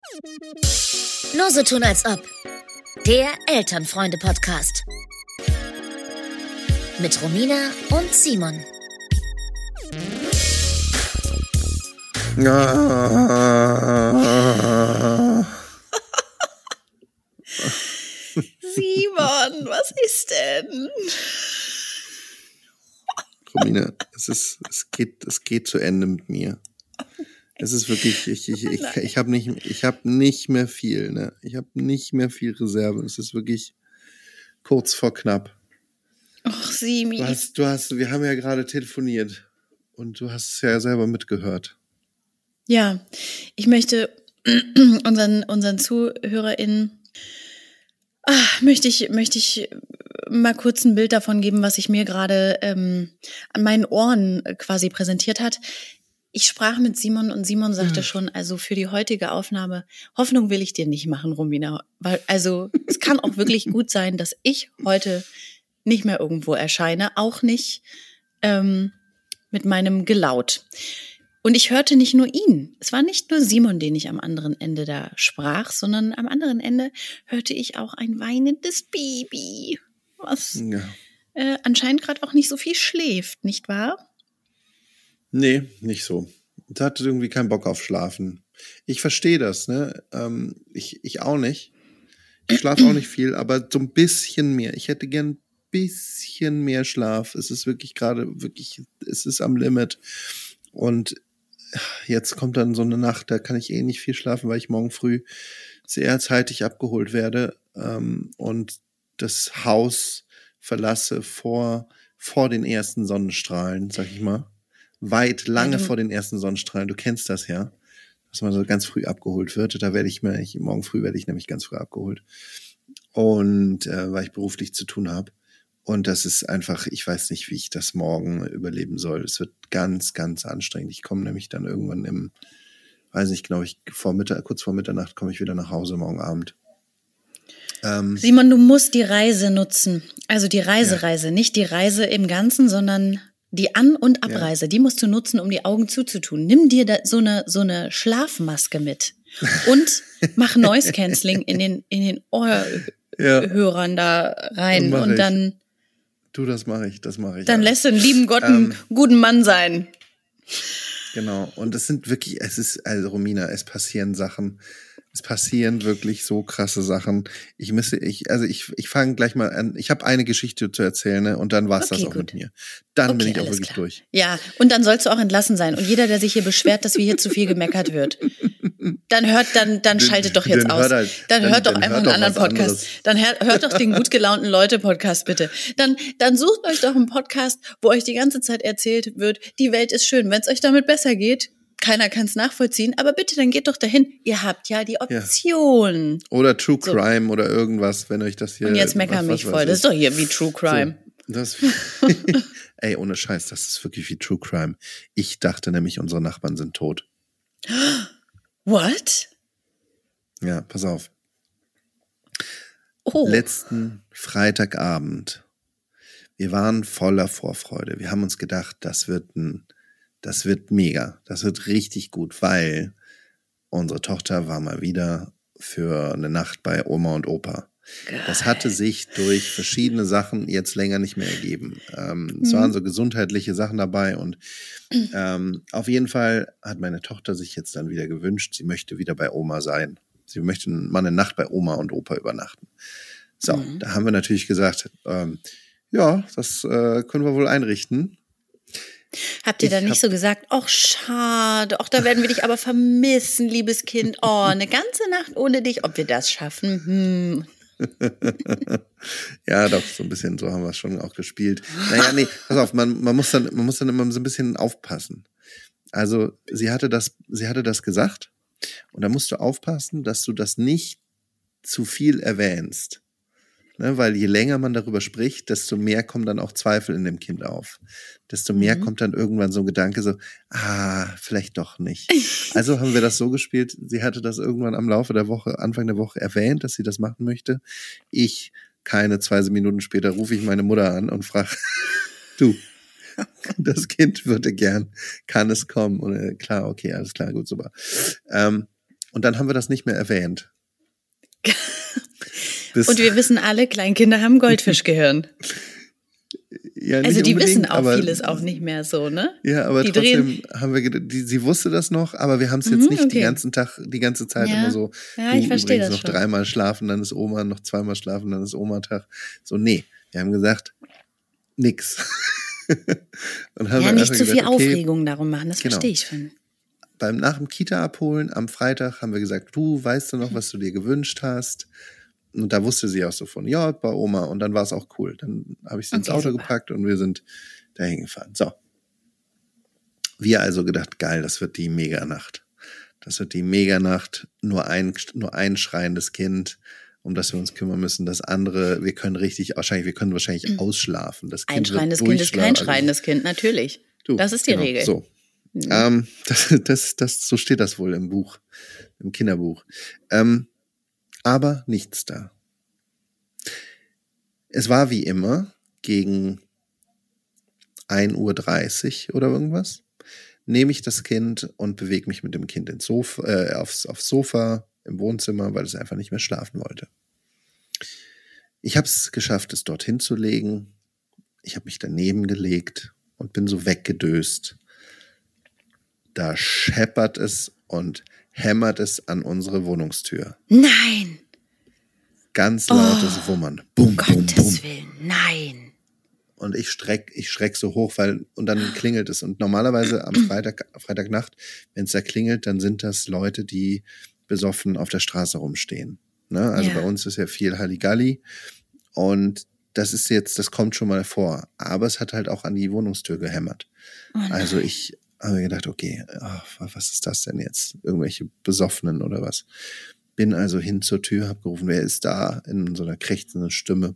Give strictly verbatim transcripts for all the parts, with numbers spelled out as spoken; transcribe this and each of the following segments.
Nur so tun als ob. Der Elternfreunde-Podcast. Mit Romina und Simon. Simon, was ist denn? Romina, es ist, es geht, es geht zu Ende mit mir. Es ist wirklich, ich, ich, ich, ich habe nicht, ich habe nicht mehr viel, ne? Ich habe nicht mehr viel Reserve. Es ist wirklich kurz vor knapp. Ach, Simi. Du hast, du hast, wir haben ja gerade telefoniert und du hast es ja selber mitgehört. Ja, ich möchte unseren, unseren ZuhörerInnen, ach, möchte ich, möchte ich mal kurz ein Bild davon geben, was sich mir gerade ähm, an meinen Ohren quasi präsentiert hat. Ich sprach mit Simon und Simon sagte schon, also für die heutige Aufnahme, Hoffnung will ich dir nicht machen, Romina. Weil, also es kann auch wirklich gut sein, dass ich heute nicht mehr irgendwo erscheine, auch nicht ähm, mit meinem Gelaut. Und ich hörte nicht nur ihn. Es war nicht nur Simon, den ich am anderen Ende da sprach, sondern am anderen Ende hörte ich auch ein weinendes Baby, was ja. äh, anscheinend gerade auch nicht so viel schläft, nicht wahr? Nee, nicht so. Da hatte irgendwie keinen Bock auf Schlafen. Ich verstehe das, ne? Ähm, ich, ich auch nicht. Ich schlafe auch nicht viel, aber so ein bisschen mehr. Ich hätte gern ein bisschen mehr Schlaf. Es ist wirklich gerade, wirklich, es ist am Limit. Und jetzt kommt dann so eine Nacht, da kann ich eh nicht viel schlafen, weil ich morgen früh sehr zeitig abgeholt werde ähm, und das Haus verlasse vor, vor den ersten Sonnenstrahlen, sag ich mal. Weit, lange ja, vor den ersten Sonnenstrahlen. Du kennst das ja, dass man so ganz früh abgeholt wird. Da werde ich mir, ich, morgen früh werde ich nämlich ganz früh abgeholt. Und äh, weil ich beruflich zu tun habe. Und das ist einfach, ich weiß nicht, wie ich das morgen überleben soll. Es wird ganz, ganz anstrengend. Ich komme nämlich dann irgendwann im, weiß nicht genau, ich vor Mittag, kurz vor Mitternacht komme ich wieder nach Hause morgen Abend. Ähm, Simon, du musst die Reise nutzen. Also die Reisereise, ja. Nicht die Reise im Ganzen, sondern die An- und Abreise, ja. Die musst du nutzen, um die Augen zuzutun. Nimm dir da so eine so eine Schlafmaske mit und mach Noise Cancelling in den in den Ohrhörern ja. da rein und ich. dann du, das mache ich, das mache ich. Dann ja. lässt du den lieben Gott einen ähm, guten Mann sein. Genau. Und es sind wirklich, es ist also Romina, es passieren Sachen. Es passieren wirklich so krasse Sachen. Ich müsste, ich, also ich, ich fange gleich mal an. Ich habe eine Geschichte zu erzählen, ne? Und dann war's okay, das auch gut. Mit mir. Dann okay, bin ich auch wirklich klar. durch. Ja, und dann sollst du auch entlassen sein. Und jeder, der sich hier beschwert, dass wir hier zu viel gemeckert wird, dann hört, dann, dann schaltet doch jetzt aus. Hört halt, dann, dann hört doch dann einfach hört einen anderen Podcast. Anderes. Dann hört, hört doch den gut gelaunten Leute-Podcast bitte. Dann, dann sucht euch doch einen Podcast, wo euch die ganze Zeit erzählt wird, die Welt ist schön. Wenn es euch damit besser geht, keiner kann es nachvollziehen, aber bitte, dann geht doch dahin. Ihr habt ja die Option. Ja. Oder True Crime so. Oder irgendwas, wenn euch das hier... Und jetzt meckern mich voll. Das ist doch hier wie True Crime. So, das, ey, ohne Scheiß, das ist wirklich wie True Crime. Ich dachte nämlich, unsere Nachbarn sind tot. What? Ja, pass auf. Oh. Letzten Freitagabend. Wir waren voller Vorfreude. Wir haben uns gedacht, das wird ein... Das wird mega, das wird richtig gut, weil unsere Tochter war mal wieder für eine Nacht bei Oma und Opa. Geil. Das hatte sich durch verschiedene Sachen jetzt länger nicht mehr ergeben. Ähm, mhm. Es waren so gesundheitliche Sachen dabei und ähm, auf jeden Fall hat meine Tochter sich jetzt dann wieder gewünscht, sie möchte wieder bei Oma sein. Sie möchte mal eine Nacht bei Oma und Opa übernachten. So, mhm. Da haben wir natürlich gesagt, ähm, ja, das äh, können wir wohl einrichten. Habt ihr dann nicht so gesagt, ach schade, ach da werden wir dich aber vermissen, liebes Kind, oh, eine ganze Nacht ohne dich, ob wir das schaffen? Hm. Ja, doch, so ein bisschen, so haben wir es schon auch gespielt. Naja, nee, pass auf, man, man muss dann, man muss dann immer so ein bisschen aufpassen. Also, sie hatte das, sie hatte das gesagt und da musst du aufpassen, dass du das nicht zu viel erwähnst. Ne, weil je länger man darüber spricht, desto mehr kommen dann auch Zweifel in dem Kind auf. Desto mehr mhm. kommt dann irgendwann so ein Gedanke so, ah, vielleicht doch nicht. Also haben wir das so gespielt, sie hatte das irgendwann am Laufe der Woche, Anfang der Woche erwähnt, dass sie das machen möchte. Ich, keine zwei Minuten später, rufe ich meine Mutter an und frage, du, das Kind würde gern, kann es kommen? Und äh, klar, okay, alles klar, gut, super. Ähm, Und dann haben wir das nicht mehr erwähnt. Und wir wissen alle, Kleinkinder haben Goldfischgehirn. Ja, also die wissen auch aber, vieles auch nicht mehr so, ne? Ja, aber die trotzdem drehen. haben wir gedacht, die, sie wusste das noch, aber wir haben es jetzt Mhm, nicht okay. den ganzen Tag, die ganze Zeit ja. immer so, ja, du ich verstehe übrigens das noch schon. dreimal schlafen, dann ist Oma, noch zweimal schlafen, dann ist Oma-Tag. So, nee, wir haben gesagt, nix. Und haben ja, dann nicht einfach zu viel gedacht, okay, Aufregung darum machen, das genau. verstehe ich schon. Beim nach dem Kita abholen am Freitag haben wir gesagt, du weißt du noch, was du dir gewünscht hast? Und da wusste sie auch so von, ja, bei Oma. Und dann war es auch cool. Dann habe ich sie ins Okay, Auto super. gepackt und wir sind dahin gefahren. So. Wir also gedacht, geil, das wird die Meganacht. Das wird die Meganacht. Nur ein, nur ein schreiendes Kind, um das wir uns kümmern müssen. Das andere, wir können richtig, wahrscheinlich, wir können wahrscheinlich Mhm. ausschlafen. Das kind Ein schreiendes wird Kind ist kein durchschlafen. schreiendes Kind, natürlich. Du, Das ist die genau, Regel. So. Mhm. Ähm, das, das, das, so steht das wohl im Buch, im Kinderbuch. Ähm, aber nichts da. Es war wie immer gegen ein Uhr dreißig oder irgendwas. Nehme ich das Kind und bewege mich mit dem Kind ins Sofa, äh, aufs, aufs Sofa im Wohnzimmer, weil es einfach nicht mehr schlafen wollte. Ich habe es geschafft, es dorthin zu legen. Ich habe mich daneben gelegt und bin so weggedöst. Da scheppert es und hämmert es an unsere Wohnungstür. Nein! Ganz lautes Oh, Wummern. Bum, bum, bum. Gottes Willen, nein! Und ich schreck, ich schreck so hoch, weil, und dann klingelt es. Und normalerweise am Freitag, Freitagnacht, wenn es da klingelt, dann sind das Leute, die besoffen auf der Straße rumstehen. Ne? Also Ja. bei uns ist ja viel Halligalli. Und das ist jetzt, das kommt schon mal vor. Aber es hat halt auch an die Wohnungstür gehämmert. Oh nein. Also ich habe mir gedacht, okay, oh, was ist das denn jetzt? Irgendwelche Besoffenen oder was? Bin also hin zur Tür, habe gerufen, wer ist da? In so einer krächzenden Stimme,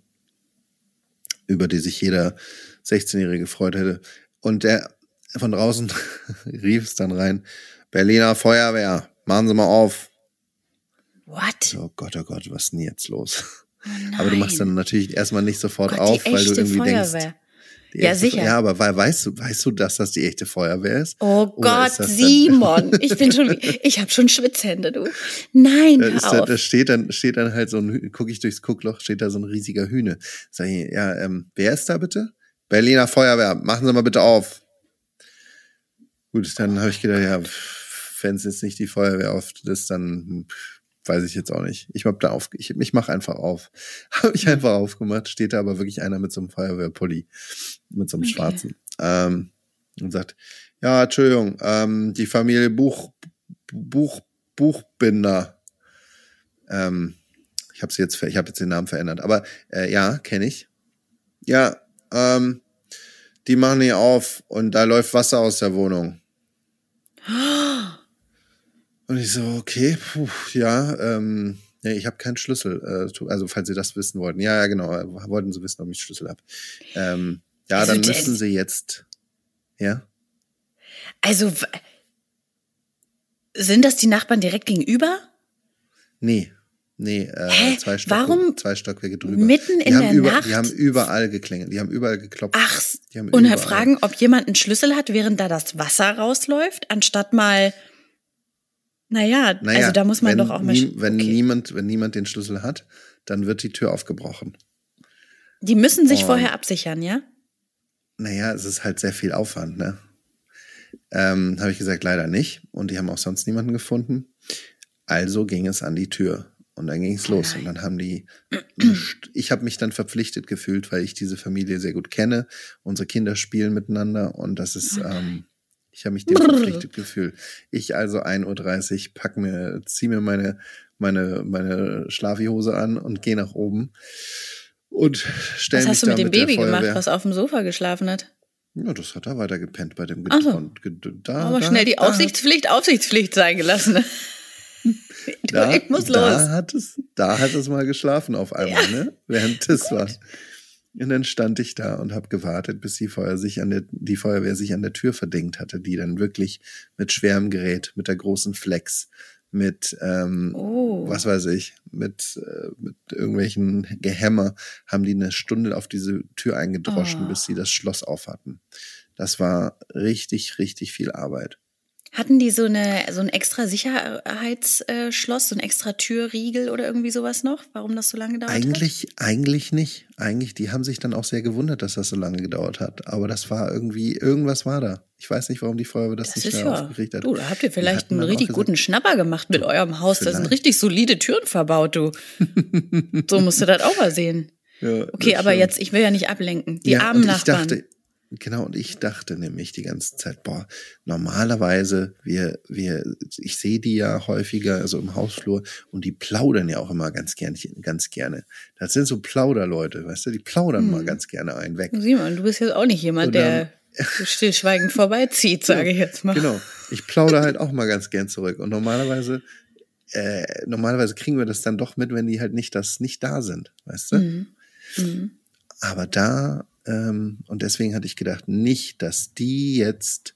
über die sich jeder sechzehnjährige gefreut hätte. Und der von draußen rief es dann rein, Berliner Feuerwehr, machen Sie mal auf. What? Oh Gott, oh Gott, was ist denn jetzt los? Oh nein. Aber du machst dann natürlich erstmal nicht sofort Gott, auf, die weil du echte irgendwie Feuerwehr. denkst, die Ja, echte, sicher. Ja, aber weil, weißt du, weißt du, dass das die echte Feuerwehr ist? Oh Oder Gott, ist das dann- Simon, ich bin schon, ich habe schon Schwitzhände, du. Nein, Da, ist hör da, auf. da steht dann, steht dann halt so ein, gucke ich durchs Guckloch, steht da so ein riesiger Hühne. Sag ich, ja, ähm, wer ist da bitte? Berliner Feuerwehr, machen Sie mal bitte auf. Gut, dann habe ich gedacht, ja, wenn es jetzt nicht die Feuerwehr auf ist, dann pff, weiß ich jetzt auch nicht. Ich hab da auf, ich, ich mache einfach auf. Habe ich einfach aufgemacht, steht da aber wirklich einer mit so einem Feuerwehrpulli, mit so einem Okay. schwarzen. Ähm, und sagt, ja, Entschuldigung, ähm, die Familie Buch, Buch, Buchbinder. Ähm, ich habe jetzt, ich habe jetzt den Namen verändert, aber äh, ja, kenne ich. Ja, ähm, die machen hier auf und da läuft Wasser aus der Wohnung. Und ich so, okay, puh, ja, ähm, nee, ich habe keinen Schlüssel. Äh, tu- also falls Sie das wissen wollten. Ja, ja, genau. äh, Wollten Sie wissen, ob ich Schlüssel habe. Ähm, ja, Also dann der- müssen Sie jetzt. Ja? Also, w- sind das die Nachbarn direkt gegenüber? Nee. Nee, äh, Hä? zwei, Stock, Warum zwei Stockwerke drüber. mitten die in haben der über, Nacht? Die haben überall geklingelt. Die haben überall geklopft. Ach, Die haben und überall- fragen, ob jemand einen Schlüssel hat, während da das Wasser rausläuft, anstatt mal, naja, Naja, also da muss man wenn, doch auch mal, nie, wenn okay. niemand, wenn niemand den Schlüssel hat, dann wird die Tür aufgebrochen. Die müssen sich Und- vorher absichern, ja? Naja, es ist halt sehr viel Aufwand, ne? Ähm, habe ich gesagt, leider nicht. Und die haben auch sonst niemanden gefunden. Also ging es an die Tür. Und dann ging es Oh los. nein. Und dann haben die, ich habe mich dann verpflichtet gefühlt, weil ich diese Familie sehr gut kenne. Unsere Kinder spielen miteinander und das ist, Oh nein. ähm, ich habe mich dem verpflichtet gefühlt. Ich also ein Uhr dreißig pack mir, zieh mir meine, meine, meine Schlafihose an und gehe nach oben und stell Was mich hast du da mit dem mit der Baby gemacht, Feuerwehr. was auf dem Sofa geschlafen hat? Ja, das hat er weiter gepennt bei dem Ach so. Getrond. Ge- Da, Aber da, schnell die da, Aufsichtspflicht, Aufsichtspflicht sein gelassen. Du, Da, ich muss da los. hat es, da hat es mal geschlafen auf einmal, ne? Während das war. Und dann stand ich da und habe gewartet, bis die Feuer sich an der, die Feuerwehr sich an der Tür verdingt hatte, die dann wirklich mit schwerem Gerät, mit der großen Flex, mit, ähm, Oh. was weiß ich, mit, äh, mit irgendwelchen Gehämmer, haben die eine Stunde auf diese Tür eingedroschen, Oh. bis sie das Schloss auf hatten. Das war richtig, richtig viel Arbeit. Hatten die so eine so ein extra Sicherheitsschloss, so ein extra Türriegel oder irgendwie sowas noch? Warum das so lange gedauert Eigentlich, hat? eigentlich nicht. Eigentlich, die haben sich dann auch sehr gewundert, dass das so lange gedauert hat. Aber das war irgendwie, irgendwas war da. Ich weiß nicht, warum die Feuerwehr das, Das nicht ist schnell ja, aufgekriegt hat. du, da habt ihr Die vielleicht hatten einen dann auch richtig gesagt, guten Schnapper gemacht mit eurem Haus. Da sind vielleicht. richtig solide Türen verbaut, du. So musst du das auch mal sehen. Ja, Okay, das aber stimmt. jetzt, ich will ja nicht ablenken. Die Ja, armen und ich Nachbarn. dachte, genau, und ich dachte nämlich die ganze Zeit, boah, normalerweise, wir, wir, ich sehe die ja häufiger, also im Hausflur, und die plaudern ja auch immer ganz gerne, ganz gerne. Das sind so Plauderleute, weißt du, die plaudern Hm. mal ganz gerne einen weg. Simon, du bist jetzt auch nicht jemand, Und dann- der stillschweigend vorbeizieht, sage ich jetzt mal. Genau, ich plaudere halt auch mal ganz gern zurück. Und normalerweise, äh, normalerweise kriegen wir das dann doch mit, wenn die halt nicht das, nicht da sind, weißt du? Mhm. Mhm. Aber da, ähm, und deswegen hatte ich gedacht, nicht, dass die jetzt,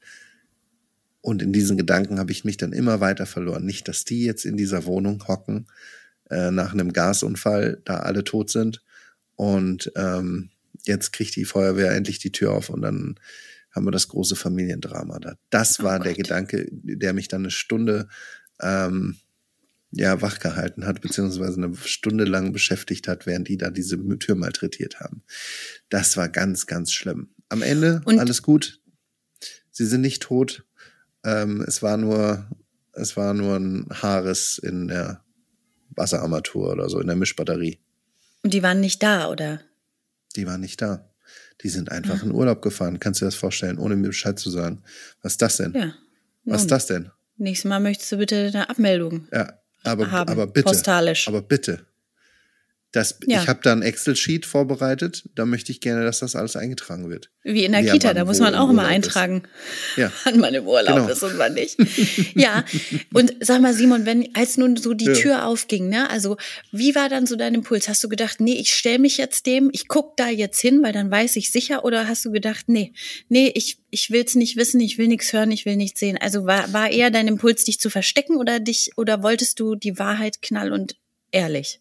und in diesen Gedanken habe ich mich dann immer weiter verloren, nicht, dass die jetzt in dieser Wohnung hocken, äh, nach einem Gasunfall, da alle tot sind, und ähm, jetzt kriegt die Feuerwehr endlich die Tür auf und dann haben wir das große Familiendrama da. Das war Oh der Gott. Gedanke, der mich dann eine Stunde ähm, ja, wachgehalten hat, beziehungsweise eine Stunde lang beschäftigt hat, während die da diese Tür malträtiert haben. Das war ganz, ganz schlimm. Am Ende Und- alles gut. Sie sind nicht tot. Ähm, es war nur, es war nur ein Haarriss in der Wasserarmatur oder so, in der Mischbatterie. Und die waren nicht da, oder? Die waren nicht da. Die sind einfach in Urlaub gefahren. Kannst du dir das vorstellen, ohne mir Bescheid zu sagen? Was ist das denn? Ja. Was ist Nun, das denn? Nächstes Mal möchtest du bitte eine Abmeldung Ja, aber, haben. aber bitte. Postalisch. Aber bitte. Das, Ja. Ich habe da ein Excel-Sheet vorbereitet. Da möchte ich gerne, dass das alles eingetragen wird. Wie in der Wer Kita, wann da muss wo man im auch immer Urlaub ist. eintragen, Ja. wann man im Urlaub Genau. ist und wann nicht. Ja, und sag mal, Simon, wenn als nun so die Ja. Tür aufging, ne, also wie war dann so dein Impuls? Hast du gedacht, nee, ich stell mich jetzt dem, ich guck da jetzt hin, weil dann weiß ich sicher, oder hast du gedacht, nee, nee, ich ich will's nicht wissen, ich will nichts hören, ich will nichts sehen. Also war war eher dein Impuls, dich zu verstecken, oder dich oder wolltest du die Wahrheit knall und ehrlich?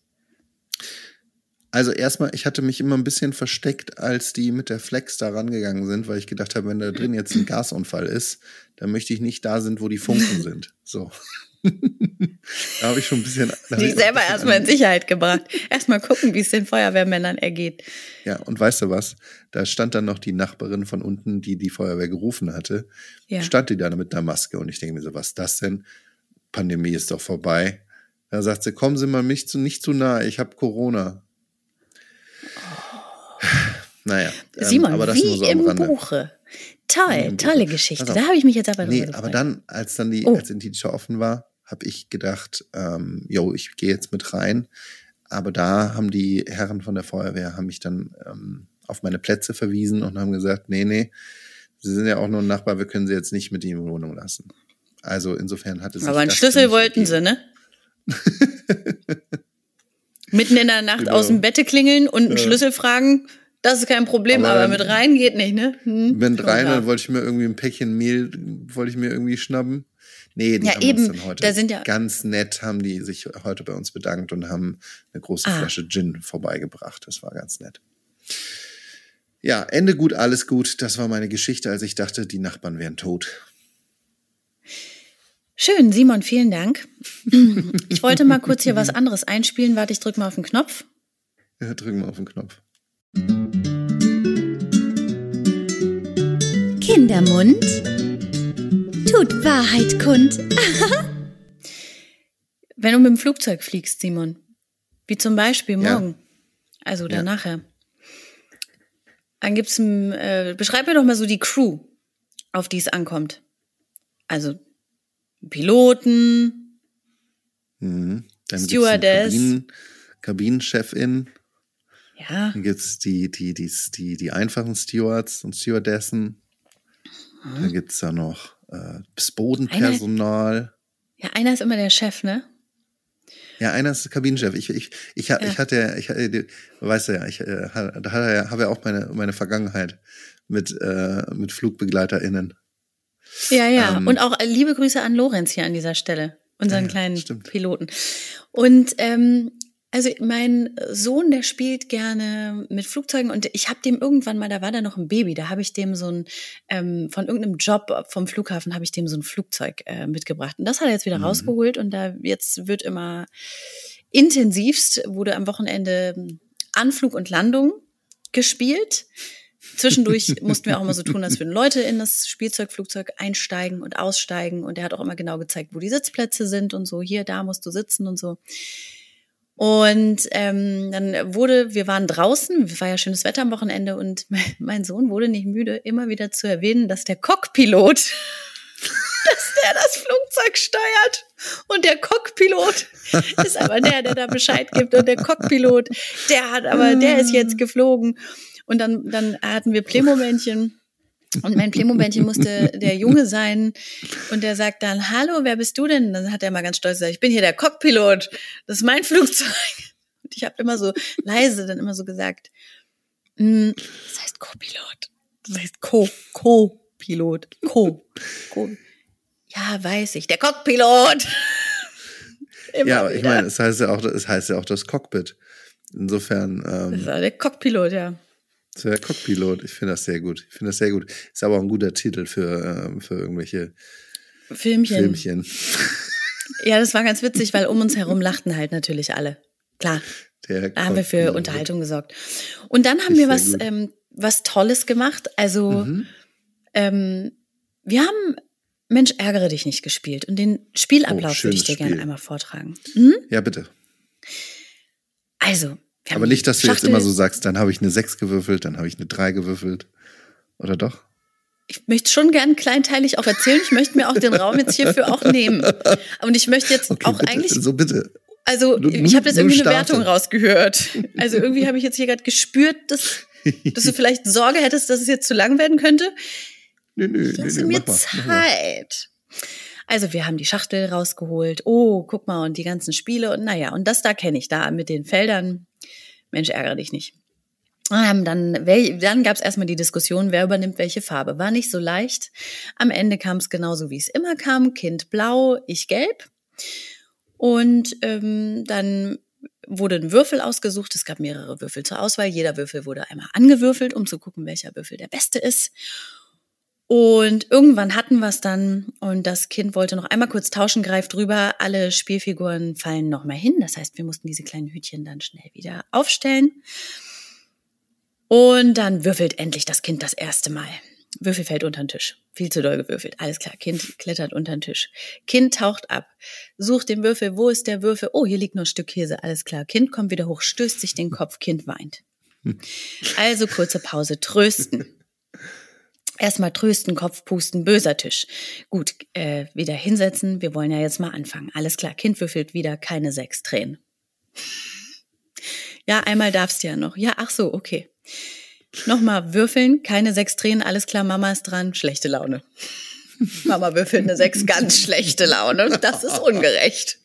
Also erstmal, ich hatte mich immer ein bisschen versteckt, als die mit der Flex da rangegangen sind, weil ich gedacht habe, wenn da drin jetzt ein Gasunfall ist, dann möchte ich nicht da sind, wo die Funken sind. So. Da habe ich schon ein bisschen... da hab Die ich auch selber ein bisschen erstmal in Sicherheit gebracht. Erstmal gucken, wie es den Feuerwehrmännern ergeht. Ja, und weißt du was? Da stand dann noch die Nachbarin von unten, die die Feuerwehr gerufen hatte. Ja. Stand die da mit einer Maske und ich denke mir so, was ist das denn? Pandemie ist doch vorbei. Da sagt sie, kommen Sie mal mich zu, nicht zu nahe, ich habe Corona. Naja, ähm, Simon, aber das wie nur so am im Rande. Buche. Toll, Im tolle Buche. Geschichte. Pass auf. Da habe ich mich jetzt aber Nee, drüber aber gefreut. dann, als dann die, Oh. als die Tür offen war, habe ich gedacht, ähm, yo, ich gehe jetzt mit rein. Aber da haben die Herren von der Feuerwehr haben mich dann ähm, auf meine Plätze verwiesen und haben gesagt, nee, nee, Sie sind ja auch nur ein Nachbar, wir können Sie jetzt nicht mit in die Wohnung lassen. Also insofern hatte sich Aber einen das Schlüssel für mich wollten ergeben. sie, ne? Mitten in der Nacht Genau. aus dem Bette klingeln und einen Ja. Schlüssel fragen, das ist kein Problem, Aber aber, dann- mit rein geht nicht, ne? Hm? Wenn Schon rein, klar. dann wollte ich mir irgendwie ein Päckchen Mehl, wollte ich mir irgendwie schnappen. Nee, die Ja, haben eben, uns dann heute da sind ja- ganz nett, haben die sich heute bei uns bedankt und haben eine große Ah. Flasche Gin vorbeigebracht. Das war ganz nett. Ja, Ende gut, alles gut. Das war meine Geschichte, als ich dachte, die Nachbarn wären tot. Schön, Simon, vielen Dank. Ich wollte mal kurz hier was anderes einspielen. Warte, ich drück mal auf den Knopf. Ja, drücken wir auf den Knopf. Kindermund tut Wahrheit kund. Wenn du mit dem Flugzeug fliegst, Simon, wie zum Beispiel Ja. morgen, also oder Ja. nachher, dann gibt's ein, äh, beschreib mir doch mal so die Crew, auf die es ankommt. Also Piloten, Mhm. Dann Stewardess. gibt's eine Kabinen, Kabinenchefin. ja, Dann gibt's die, die, die, die, die einfachen Stewards und Stewardessen. Mhm. Dann gibt's da noch äh, das Bodenpersonal. ja, einer ist immer der Chef, ne? Ja, einer ist Kabinenchef. Ich, ich, ich, ha- Ja. ich hatte, ich, äh, weißt du ja, ich äh, ha- da hat er ja- habe ja auch meine, meine Vergangenheit mit, äh, mit FlugbegleiterInnen. Ja, ja. Ähm, Und auch äh, liebe Grüße an Lorenz hier an dieser Stelle, unseren Ja, ja, kleinen stimmt. Piloten. Und ähm, Also mein Sohn, der spielt gerne mit Flugzeugen und ich habe dem irgendwann mal, da war da noch ein Baby, da habe ich dem so ein, ähm, von irgendeinem Job vom Flughafen habe ich dem so ein Flugzeug äh, mitgebracht. Und das hat er jetzt wieder mhm. rausgeholt und da jetzt wird immer intensivst, wurde am Wochenende Anflug und Landung gespielt. Zwischendurch mussten wir auch immer so tun, als würden Leute in das Spielzeugflugzeug einsteigen und aussteigen und er hat auch immer genau gezeigt, wo die Sitzplätze sind und so, hier, da musst du sitzen und so. Und ähm, dann wurde, wir waren draußen, es war ja schönes Wetter am Wochenende und mein, mein Sohn wurde nicht müde, immer wieder zu erwähnen, dass der Cockpilot, dass der das Flugzeug steuert und der Cockpilot ist aber der, der da Bescheid gibt und der Cockpilot, der hat aber, der ist jetzt geflogen und dann, dann hatten wir Playmobilmännchen. Und mein Playmobilmännchen musste der Junge sein und der sagt dann, hallo, wer bist du denn? Dann hat er mal ganz stolz gesagt, ich bin hier der Cockpilot, das ist mein Flugzeug. Und ich habe immer so leise dann immer so gesagt, das heißt Co-Pilot, das heißt Co, Co-Pilot, Co, Co. Ja, weiß ich, der Cockpilot. Ja, aber ich meine, es heißt ja auch, es heißt ja auch das Cockpit. Insofern. Ähm, das war der Cockpilot, ja. So der Cockpilot, ich finde das sehr gut. Ich finde das sehr gut. Ist aber auch ein guter Titel für, ähm, für irgendwelche Filmchen. Filmchen. Ja, das war ganz witzig, weil um uns herum lachten halt natürlich alle. Klar, der da haben wir für Unterhaltung gesorgt. Und dann haben wir was, ähm, was Tolles gemacht. Also mhm. ähm, wir haben Mensch, ärgere dich nicht gespielt. Und den Spielablauf oh, würde ich dir Spiel. gerne einmal vortragen. Hm? Ja, bitte. Also, aber nicht, dass du Schachtel, jetzt immer so sagst, dann habe ich eine sechs gewürfelt, dann habe ich eine drei gewürfelt. Oder doch? Ich möchte schon gern kleinteilig auch erzählen. Ich möchte mir auch den Raum jetzt hierfür auch nehmen. Und ich möchte jetzt okay, auch bitte, eigentlich... So bitte. Also du, ich habe jetzt irgendwie eine Wertung rausgehört. Also irgendwie habe ich jetzt hier gerade gespürt, dass, dass du vielleicht Sorge hättest, dass es jetzt zu lang werden könnte. Nö, nö, ich lasse nö, mir mach mal, Zeit. mach mal. Also wir haben die Schachtel rausgeholt. Oh, guck mal, und die ganzen Spiele. Und naja, und das da kenne ich da mit den Feldern. Mensch, ärgere dich nicht. Ähm, dann dann gab es erstmal die Diskussion, wer übernimmt welche Farbe. War nicht so leicht. Am Ende kam es genauso, wie es immer kam. Kind blau, ich gelb. Und ähm, dann wurde ein Würfel ausgesucht. Es gab mehrere Würfel zur Auswahl. Jeder Würfel wurde einmal angewürfelt, um zu gucken, welcher Würfel der beste ist. Und irgendwann hatten wir es dann und das Kind wollte noch einmal kurz tauschen, greift drüber, alle Spielfiguren fallen noch mal hin. Das heißt, wir mussten diese kleinen Hütchen dann schnell wieder aufstellen. Und dann würfelt endlich das Kind das erste Mal. Würfel fällt unter den Tisch. Viel zu doll gewürfelt. Alles klar, Kind klettert unter den Tisch. Kind taucht ab, sucht den Würfel. Wo ist der Würfel? Oh, hier liegt noch ein Stück Käse. Alles klar, Kind kommt wieder hoch, stößt sich den Kopf, Kind weint. Also kurze Pause, trösten. Erstmal trösten, Kopf pusten, böser Tisch. Gut, äh, wieder hinsetzen, wir wollen ja jetzt mal anfangen. Alles klar, Kind würfelt wieder, keine sechs Tränen. Ja, einmal darfst du ja noch. Ja, ach so, okay. Nochmal würfeln, keine sechs Tränen, alles klar, Mama ist dran, schlechte Laune. Mama würfelt eine sechs, ganz schlechte Laune. Das ist ungerecht.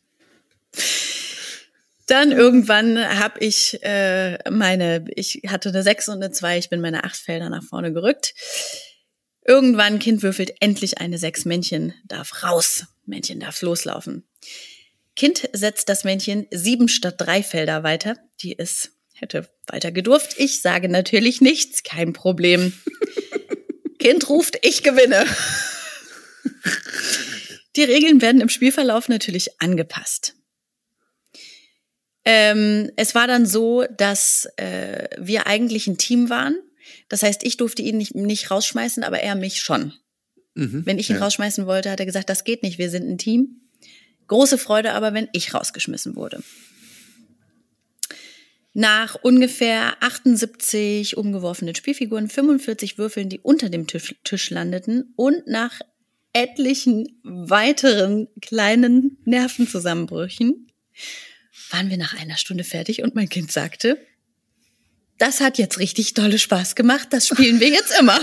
Dann irgendwann habe ich äh, meine, ich hatte eine sechs und eine zwei, ich bin meine acht Felder nach vorne gerückt. Irgendwann, Kind würfelt endlich eine sechs, Männchen darf raus, Männchen darf loslaufen. Kind setzt das Männchen sieben statt drei Felder weiter, die es hätte weiter gedurft. Ich sage natürlich nichts, kein Problem. Kind ruft, ich gewinne. Die Regeln werden im Spielverlauf natürlich angepasst. Ähm, es war dann so, dass äh, wir eigentlich ein Team waren. Das heißt, ich durfte ihn nicht, nicht rausschmeißen, aber er mich schon. Mhm, wenn ich ihn ja. rausschmeißen wollte, hat er gesagt, das geht nicht, wir sind ein Team. Große Freude aber, wenn ich rausgeschmissen wurde. Nach ungefähr achtundsiebzig umgeworfenen Spielfiguren, fünfundvierzig Würfeln, die unter dem Tisch, Tisch landeten und nach etlichen weiteren kleinen Nervenzusammenbrüchen waren wir nach einer Stunde fertig und mein Kind sagte, das hat jetzt richtig dolle Spaß gemacht, das spielen wir jetzt immer.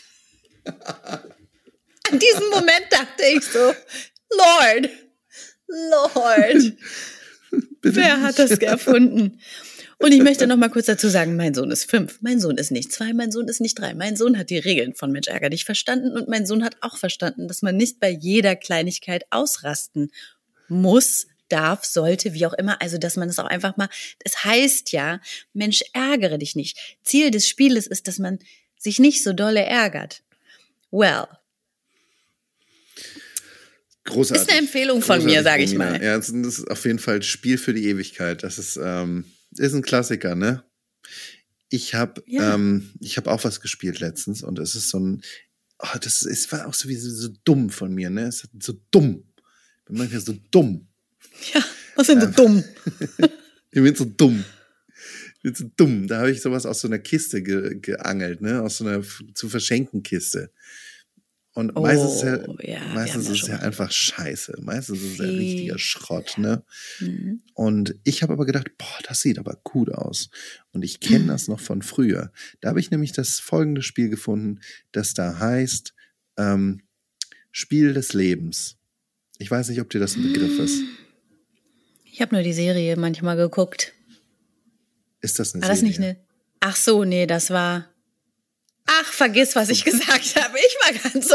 An diesem Moment dachte ich so, Lord, Lord, wer hat das erfunden? Und ich möchte noch mal kurz dazu sagen, mein Sohn ist fünf, mein Sohn ist nicht zwei, mein Sohn ist nicht drei. Mein Sohn hat die Regeln von Mensch ärger dich verstanden und mein Sohn hat auch verstanden, dass man nicht bei jeder Kleinigkeit ausrasten muss, darf, sollte, wie auch immer. Also, dass man es auch einfach mal, es heißt ja, Mensch, ärgere dich nicht. Ziel des Spieles ist, dass man sich nicht so dolle ärgert. Well. Großartig. Ist eine Empfehlung von Großartig, mir, sage ich Romina. mal. Ja, das ist auf jeden Fall ein Spiel für die Ewigkeit. Das ist, ähm, ist ein Klassiker, ne? Ich habe Ja. ähm, ich habe auch was gespielt letztens und es ist so ein, oh, das ist, es war auch so wie so, so dumm von mir, ne? Es ist so dumm. Ich bin manchmal so dumm. Ja, was sind so Ähm. dumm? Ich bin so dumm. Ich bin so dumm. Da habe ich sowas aus so einer Kiste ge geangelt, ne? Aus so einer f- zu verschenken Kiste. Und Oh, meistens ist ja, ja, wir meistens haben ja ist es schon ja mal einfach scheiße. Meistens ist es ja Viel- richtiger Schrott, ne? Mhm. Und ich habe aber gedacht, boah, das sieht aber gut aus. Und ich kenne das noch von früher. Da habe ich nämlich das folgende Spiel gefunden, das da heißt ähm, Spiel des Lebens. Ich weiß nicht, ob dir das ein Begriff ist. Ich habe nur die Serie manchmal geguckt. Ist das eine War das Serie? nicht eine? Ach so, nee, das war. Ach, vergiss, was ich gesagt habe. Ich war ganz so.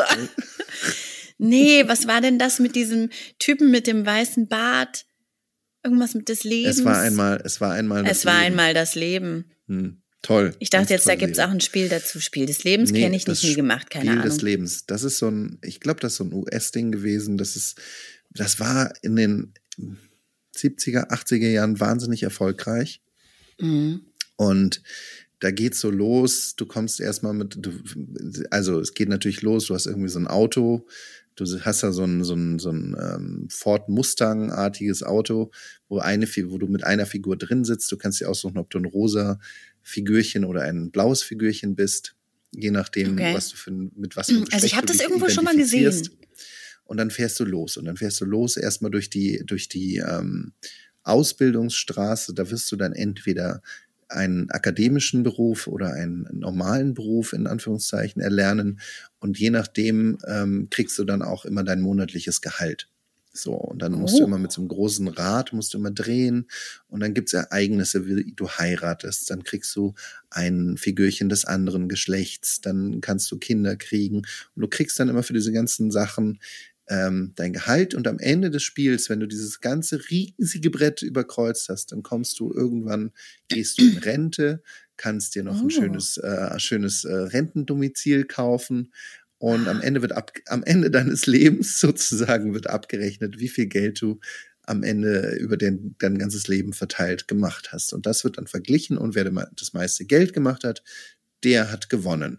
Nee, was war denn das mit diesem Typen mit dem weißen Bart? Irgendwas mit des Lebens? Es war einmal, es war einmal das Es war Leben. einmal das Leben. Hm, toll. Ich dachte Ganz jetzt, da tolle gibt's Serie. auch ein Spiel dazu. Spiel des Lebens Nee, kenne ich das nicht, nie gemacht, keine Spiel Ahnung. des Lebens. Das ist so ein, ich glaube, das ist so ein U S-Ding gewesen. Das ist, das war in den siebziger, achtziger Jahren wahnsinnig erfolgreich. Mhm. Und da geht's so los, du kommst erstmal mit, du, also es geht natürlich los, du hast irgendwie so ein Auto, du hast da so ein, so ein, so ein ähm, Ford Mustang-artiges Auto, wo eine, Fi- wo du mit einer Figur drin sitzt, du kannst dir aussuchen, ob du ein rosa Figürchen oder ein blaues Figürchen bist, je nachdem, Okay. was du für, ein- mit was für einem Also ich Geschlecht habe du das dich irgendwo schon mal identifizierst. gesehen. Und dann fährst du los. Und dann fährst du los erstmal durch die, durch die ähm, Ausbildungsstraße. Da wirst du dann entweder einen akademischen Beruf oder einen normalen Beruf in Anführungszeichen erlernen. Und je nachdem ähm, kriegst du dann auch immer dein monatliches Gehalt. So, und dann musst du Oh. immer mit so einem großen Rad, musst du immer drehen. Und dann gibt's Ereignisse, wie du heiratest. Dann kriegst du ein Figürchen des anderen Geschlechts. Dann kannst du Kinder kriegen. Und du kriegst dann immer für diese ganzen Sachen ähm, dein Gehalt. Und am Ende des Spiels, wenn du dieses ganze riesige Brett überkreuzt hast, dann kommst du irgendwann, gehst du in Rente, kannst dir noch Oh. ein schönes, äh, schönes äh, Rentendomizil kaufen. Und am Ende wird ab, am Ende deines Lebens sozusagen wird abgerechnet, wie viel Geld du am Ende über den, dein ganzes Leben verteilt gemacht hast. Und das wird dann verglichen und wer das meiste Geld gemacht hat, der hat gewonnen.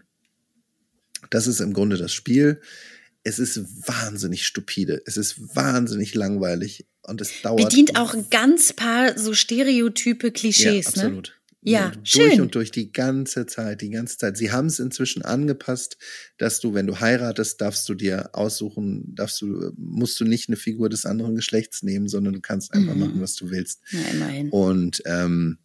Das ist im Grunde das Spiel. Es ist wahnsinnig stupide. Es ist wahnsinnig langweilig und es dauert. Bedient auch ganz paar so Stereotype Klischees, ja, absolut. ne? Ja, durch schön. und durch die ganze Zeit, die ganze Zeit. Sie haben es inzwischen angepasst, dass du, wenn du heiratest, darfst du dir aussuchen, darfst du, musst du nicht eine Figur des anderen Geschlechts nehmen, sondern du kannst einfach Mhm. machen, was du willst. Na, immerhin. Und ähm,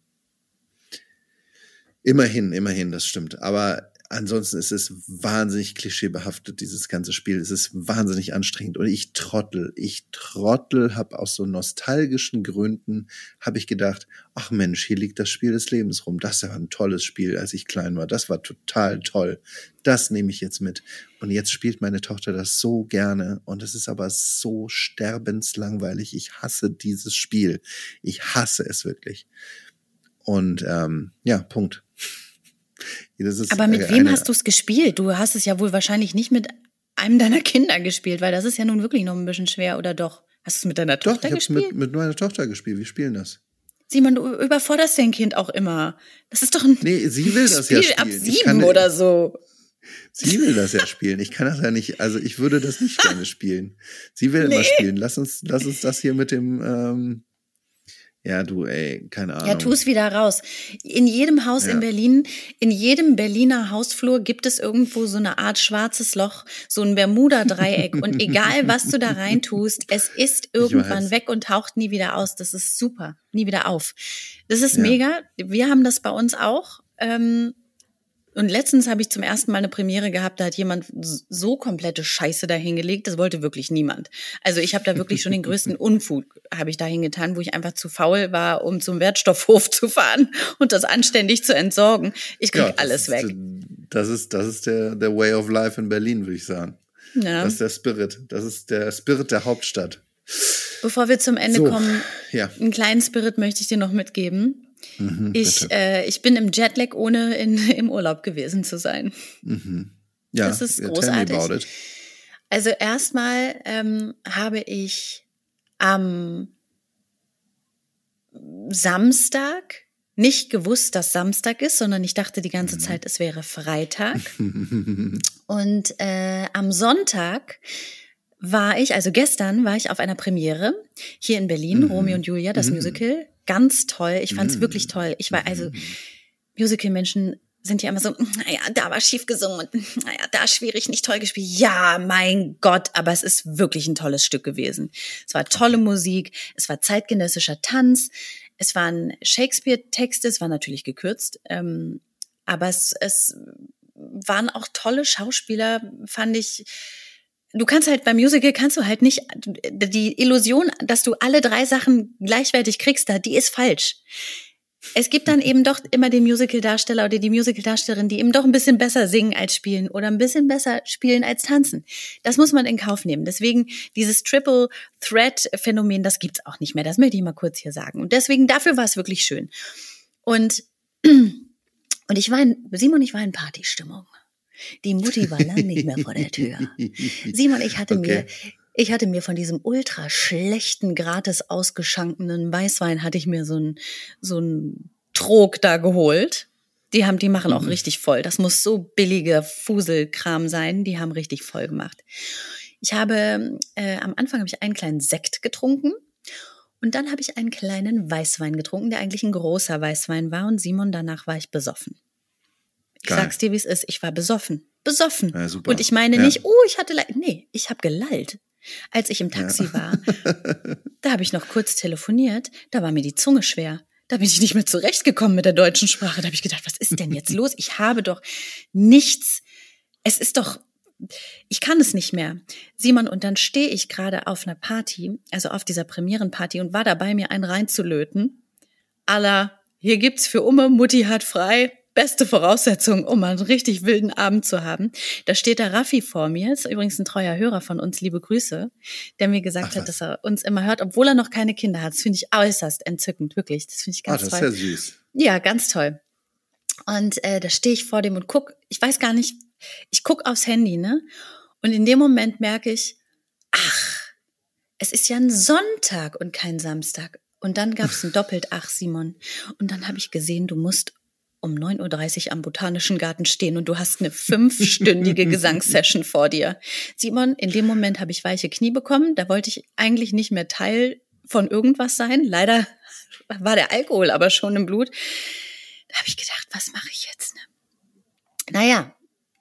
immerhin, immerhin, das stimmt. Aber ansonsten ist es wahnsinnig klischeebehaftet, dieses ganze Spiel. Es ist wahnsinnig anstrengend. Und ich trottel, ich trottel, habe aus so nostalgischen Gründen, habe ich gedacht, ach Mensch, hier liegt das Spiel des Lebens rum. Das war ein tolles Spiel, als ich klein war. Das war total toll. Das nehme ich jetzt mit. Und jetzt spielt meine Tochter das so gerne. Und es ist aber so sterbenslangweilig. Ich hasse dieses Spiel. Ich hasse es wirklich. Und ähm, ja, Punkt. Das ist Aber mit äh, wem eine- hast du es gespielt? Du hast es ja wohl wahrscheinlich nicht mit einem deiner Kinder gespielt, weil das ist ja nun wirklich noch ein bisschen schwer, oder doch? Hast du es mit deiner Doch, Tochter ich habe es gespielt? mit, mit meiner Tochter gespielt. Wir spielen das. Simon, du überforderst dein Kind auch immer. Das ist doch ein Nee, sie will das Spiel ja ab spielen. Ich kann- sieben oder so. Sie will das ja spielen. Ich kann das ja nicht, also ich würde das nicht gerne spielen. Sie will immer Nee. spielen. Lass uns, lass uns das hier mit dem, ähm, ja du, ey, keine Ahnung. Ja, tu es wieder raus. In jedem Haus Ja. in Berlin, in jedem Berliner Hausflur gibt es irgendwo so eine Art schwarzes Loch, so ein Bermuda-Dreieck. Und egal, was du da reintust, es ist irgendwann weiß. weg und taucht nie wieder aus. Das ist super. Nie wieder auf. Das ist Ja. mega. Wir haben das bei uns auch. Ähm, Und letztens habe ich zum ersten Mal eine Premiere gehabt, da hat jemand so komplette Scheiße dahingelegt, das wollte wirklich niemand. Also ich habe da wirklich schon den größten Unfug habe ich dahin getan, wo ich einfach zu faul war, um zum Wertstoffhof zu fahren und das anständig zu entsorgen. Ich krieg Ja, das alles ist, weg. Das ist, das ist der, der Way of Life in Berlin, würde ich sagen. Ja. Das ist der Spirit. Das ist der Spirit der Hauptstadt. Bevor wir zum Ende So, kommen, ja. einen kleinen Spirit möchte ich dir noch mitgeben. Mhm, ich, bitte. äh, ich bin im Jetlag, ohne in, im Urlaub gewesen zu sein. Mhm. Ja, Das ist ja, großartig. Tell me about it. Also erstmal ähm, habe ich am Samstag nicht gewusst, dass Samstag ist, sondern ich dachte die ganze Mhm. Zeit, es wäre Freitag. Und äh, am Sonntag war ich, also gestern war ich auf einer Premiere hier in Berlin, Mhm. Romeo und Julia, das Mhm. Musical. Ganz toll. Ich fand es Mhm. wirklich toll. Ich war, also Musical-Menschen sind ja immer so, naja, da war schief gesungen und naja, da schwierig, nicht toll gespielt. Ja, mein Gott, aber es ist wirklich ein tolles Stück gewesen. Es war tolle Musik, es war zeitgenössischer Tanz, es waren Shakespeare-Texte, es war natürlich gekürzt, ähm, aber es, es waren auch tolle Schauspieler, fand ich. Du kannst halt beim Musical kannst du halt nicht, die Illusion, dass du alle drei Sachen gleichwertig kriegst, da, die ist falsch. Es gibt dann eben doch immer den Musical-Darsteller oder die Musical-Darstellerin, die eben doch ein bisschen besser singen als spielen oder ein bisschen besser spielen als tanzen. Das muss man in Kauf nehmen. Deswegen dieses Triple-Threat-Phänomen, das gibt's auch nicht mehr. Das möchte ich mal kurz hier sagen. Und deswegen, dafür war es wirklich schön. Und, und ich war in, Simon, ich war in Partystimmung. Die Mutti war lang nicht mehr vor der Tür. Simon, ich hatte Okay. mir, ich hatte mir von diesem ultra schlechten, gratis ausgeschankenen Weißwein, hatte ich mir so ein, so ein Trog da geholt. Die haben, die machen auch Mhm. richtig voll. Das muss so billiger Fuselkram sein. Die haben richtig voll gemacht. Ich habe, äh, am Anfang habe ich einen kleinen Sekt getrunken. Und dann habe ich einen kleinen Weißwein getrunken, der eigentlich ein großer Weißwein war. Und Simon, danach war ich besoffen. Ich Geil. sag's dir, wie es ist. Ich war besoffen. Besoffen. Ja, super. Und ich meine Ja. nicht, oh, ich hatte leid. Nee, ich habe gelallt. Als ich im Taxi Ja. war, da habe ich noch kurz telefoniert, da war mir die Zunge schwer. Da bin ich nicht mehr zurechtgekommen mit der deutschen Sprache. Da habe ich gedacht, was ist denn jetzt los? Ich habe doch nichts. Es ist doch, ich kann es nicht mehr. Simon, und dann stehe ich gerade auf einer Party, also auf dieser Premierenparty und war dabei, mir einen reinzulöten. À la, hier gibt's für Umme, Mutti hat frei. Beste Voraussetzung, um einen richtig wilden Abend zu haben. Da steht der Raffi vor mir, ist übrigens ein treuer Hörer von uns, liebe Grüße, der mir gesagt Ach, hat, was? dass er uns immer hört, obwohl er noch keine Kinder hat. Das finde ich äußerst entzückend, wirklich. Das finde ich Ah, ganz das ist toll. ja süß. Ja, ganz toll. Und äh, da stehe ich vor dem und guck, ich weiß gar nicht, ich guck aufs Handy, ne? Und in dem Moment merke ich, ach, es ist ja ein Sonntag und kein Samstag. Und dann gab es ein Doppelt-Ach, Simon. Und dann habe ich gesehen, du musst um neun Uhr dreißig am Botanischen Garten stehen und du hast eine fünfstündige Gesangssession vor dir. Simon, in dem Moment habe ich weiche Knie bekommen. Da wollte ich eigentlich nicht mehr Teil von irgendwas sein. Leider war der Alkohol aber schon im Blut. Da habe ich gedacht, was mache ich jetzt? Ne? Naja,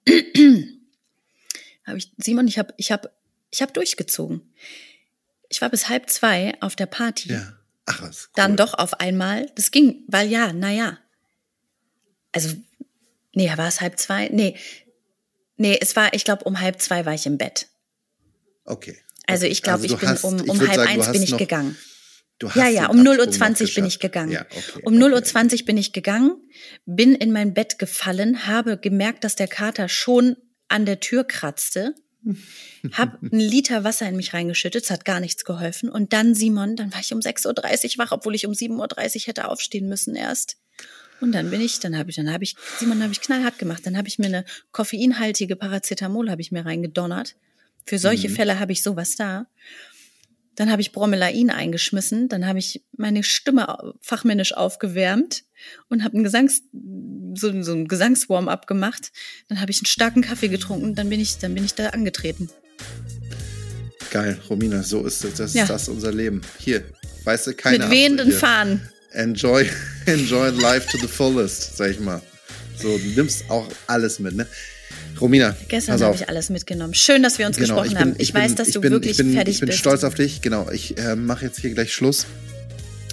hab ich, Simon, ich habe ich hab, ich hab durchgezogen. Ich war bis halb zwei auf der Party. Ja. Ach was. Cool. Dann doch auf einmal. Das ging, weil ja, naja. Also, nee, war es halb zwei? Nee, nee, es war, ich glaube, um halb zwei war ich im Bett. Okay. Also ich glaube, Also ich du bin hast- um, ich um würd halb sagen, du eins hast bin ich noch- gegangen. Du hast Ja, ja, den um null Uhr Absprung noch zwanzig bin ich geschafft. gegangen. Ja, okay. Um null Uhr okay. zwanzig bin ich gegangen, bin in mein Bett gefallen, habe gemerkt, dass der Kater schon an der Tür kratzte, habe einen Liter Wasser in mich reingeschüttet, es hat gar nichts geholfen. Und dann, Simon, dann war ich um sechs Uhr dreißig wach, obwohl ich um sieben Uhr dreißig hätte aufstehen müssen erst. Und dann bin ich, dann habe ich, dann habe ich, Simon, dann habe ich knallhart gemacht. Dann habe ich mir eine koffeinhaltige Paracetamol habe ich mir reingedonnert. Für solche Mhm. Fälle habe ich sowas da. Dann habe ich Bromelain eingeschmissen. Dann habe ich meine Stimme fachmännisch aufgewärmt und habe einen Gesangs, so, so einen Gesangswarm-up gemacht. Dann habe ich einen starken Kaffee getrunken. Dann bin ich, dann bin ich da angetreten. Geil, Romina, so ist das, das Ja. ist das unser Leben. Hier, weißt du, keine Mit wehenden Abstriche. Fahnen. Enjoy, enjoy life to the fullest, sag ich mal. So, du nimmst auch alles mit, ne? Romina, Gestern pass habe auf. ich alles mitgenommen. Schön, dass wir uns Genau, gesprochen haben. Ich bin- weiß, dass ich du bin, wirklich ich bin, fertig Ich bin bist. stolz auf dich, genau. Ich äh, mache jetzt hier gleich Schluss.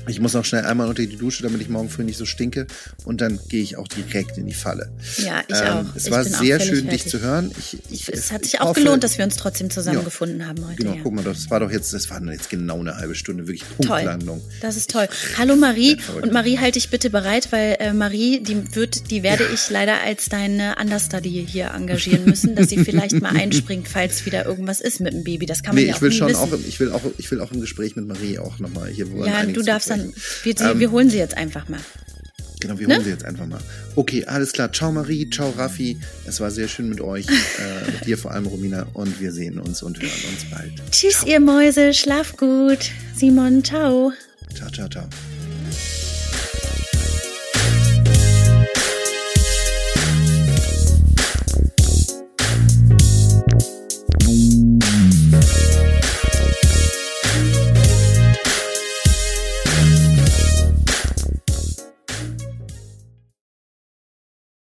Ich muss noch schnell einmal unter die Dusche, damit ich morgen früh nicht so stinke. Und dann gehe ich auch direkt in die Falle. Ja, ich ähm, auch. Es ich war bin sehr auch schön, fertig. dich zu hören. Ich, Ich, ich, es hat ich sich auch hoffe, gelohnt, dass wir uns trotzdem zusammengefunden ja, haben heute. Genau, ja. guck mal, das war doch jetzt, das war jetzt genau eine halbe Stunde, wirklich Punktlandung. Toll. Das ist toll. Hallo Marie. Und Marie, halte dich bitte bereit, weil äh, Marie, die wird, die werde ja. ich leider als deine Understudy hier engagieren müssen, dass sie vielleicht mal einspringt, falls wieder irgendwas ist mit dem Baby. Das kann man nee, ja auch ich will nie schon wissen. Auch, ich will auch, ich will auch im Gespräch mit Marie auch nochmal hier. Wo ja, du darfst dann, wir, ähm, wir holen sie jetzt einfach mal. Genau, wir ne? holen sie jetzt einfach mal. Okay, alles klar. Ciao Marie, ciao Raffi. Es war sehr schön mit euch, äh, mit dir vor allem, Romina. Und wir sehen uns und hören uns bald. Tschüss, ciao. ihr Mäuse, schlaf gut. Simon, ciao. Ciao, ciao, ciao.